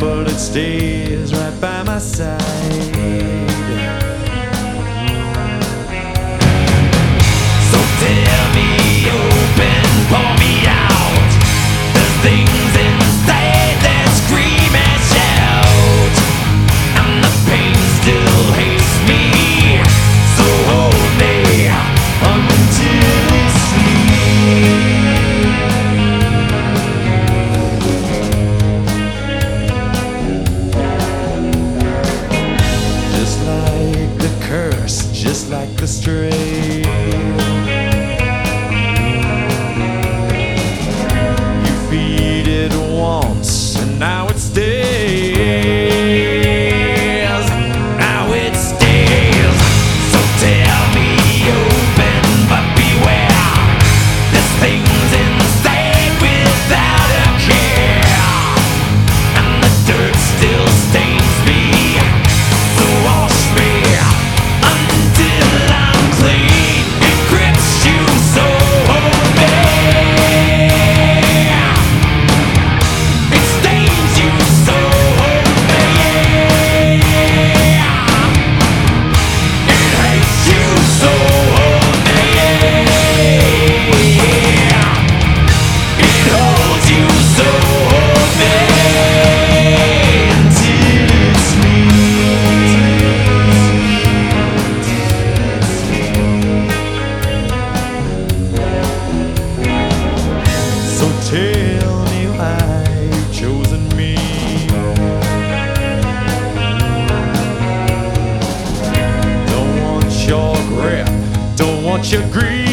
but it stays right by my side. So tear me open, pour me out. There's things inside that scream and shout, and the pain still hates me. So hold me until it's just like the curse, just like the stray. You feed it once, and now it stays. Now it stays. So tear me open, but beware. There's things inside without a care, and the dirt still stains me. So wash me until I'm clean. It grips you, so hold me. It stains you, so hold me. It hates you, so hold me. It holds you, so hold me until it's me. So tell me why you've chosen me. Don't want your grip, don't want your greed.